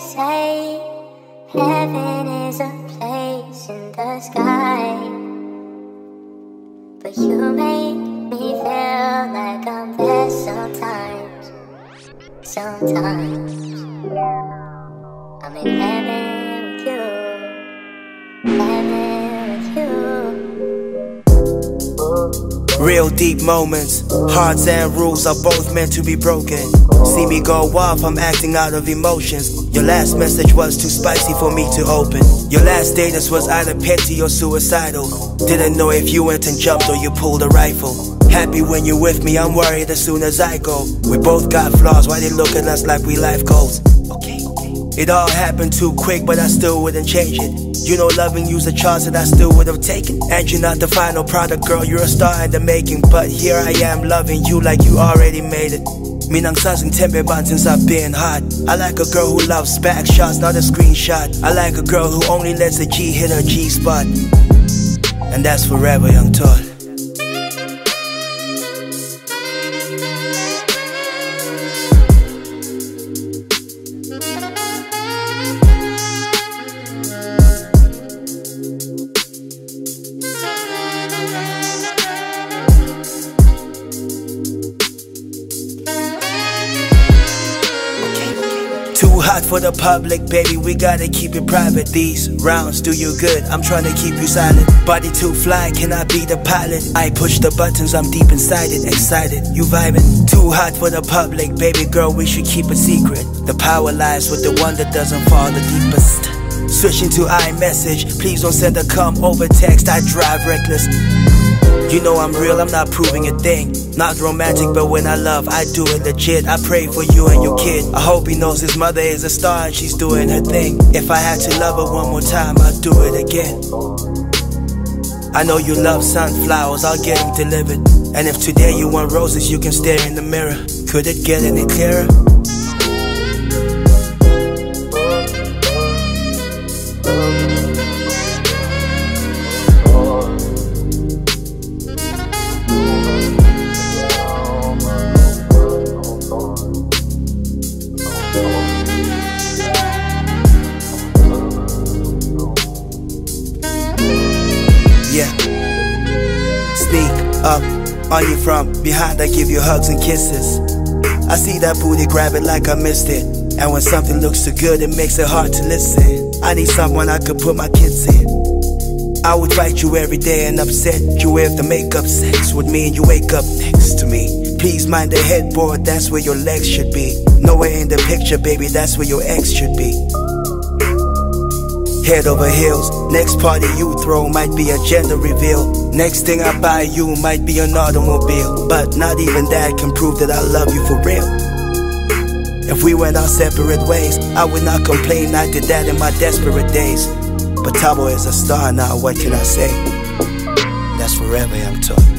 say heaven is a place in the sky, but you make me feel like I'm there sometimes. Sometimes I'm in heaven with you, heaven with you. Real deep moments, hearts and rules are both meant to be broken. See me go off, I'm acting out of emotions. Your last message was too spicy for me to open. Your last status was either petty or suicidal. Didn't know if you went and jumped or you pulled a rifle. Happy when you're with me, I'm worried as soon as I go. We both got flaws, why they look at us like we life goals? Okay. It all happened too quick, but I still wouldn't change it. You know loving you's a chance that I still would've taken. And you're not the final product, girl, you're a star in the making. But here I am loving you like you already made it. Minangsasing tempe ban since I've been hot. I like a girl who loves back shots, not a screenshot. I like a girl who only lets a G hit her G spot. And that's forever, young Todd. Too hot for the public, baby, we gotta keep it private. These rounds do you good, I'm trying to keep you silent. Body too fly, can I be the pilot? I push the buttons, I'm deep inside it, excited, you vibing. Too hot for the public, baby girl, we should keep it secret. The power lies with the one that doesn't fall the deepest. Switching to iMessage, please don't send a come over text, I drive reckless. You know I'm real, I'm not proving a thing. Not romantic, but when I love, I do it legit. I pray for you and your kid. I hope he knows his mother is a star and she's doing her thing. If I had to love her one more time, I'd do it again. I know you love sunflowers, I'll get them delivered. And if today you want roses, you can stare in the mirror. Could it get any clearer? Yeah. Sneak up on you from behind, I give you hugs and kisses. I see that booty, grab it like I missed it. And when something looks too good, it makes it hard to listen. I need someone I could put my kids in. I would fight you every day and upset you if the makeup sex with me and you wake up next to me. Please mind the headboard, that's where your legs should be. Nowhere in the picture, baby, that's where your ex should be. Head over heels, next party you throw might be a gender reveal. Next thing I buy you might be an automobile. But not even that can prove that I love you for real. If we went our separate ways, I would not complain, I did that in my desperate days. But Tabo is a star now, what can I say? That's forever, I'm taught.